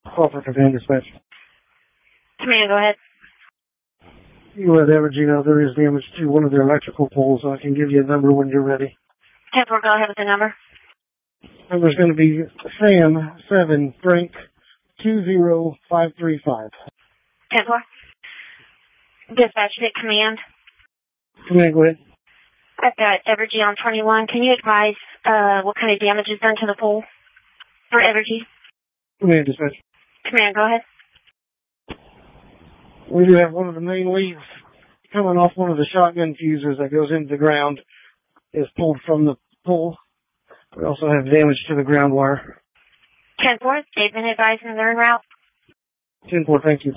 Crawford Command Dispatch. Command, go ahead. You let Evergy know there is damage to one of their electrical poles. I can give you a number when you're ready. 10-4, go ahead with the number. Number's going to be Sam 7 Frank 20535. 10-4. Dispatch hit command. Command, go ahead. I've got Evergy on 21. Can you advise what kind of damage is done to the pole for Evergy? Command, dispatch. Command, go ahead. We do have one of the main leads coming off one of the shotgun fuses that goes into the ground. Is pulled from the pole. We also have damage to the ground wire. 10-4, they've been advising they're en route. 10-4, thank you.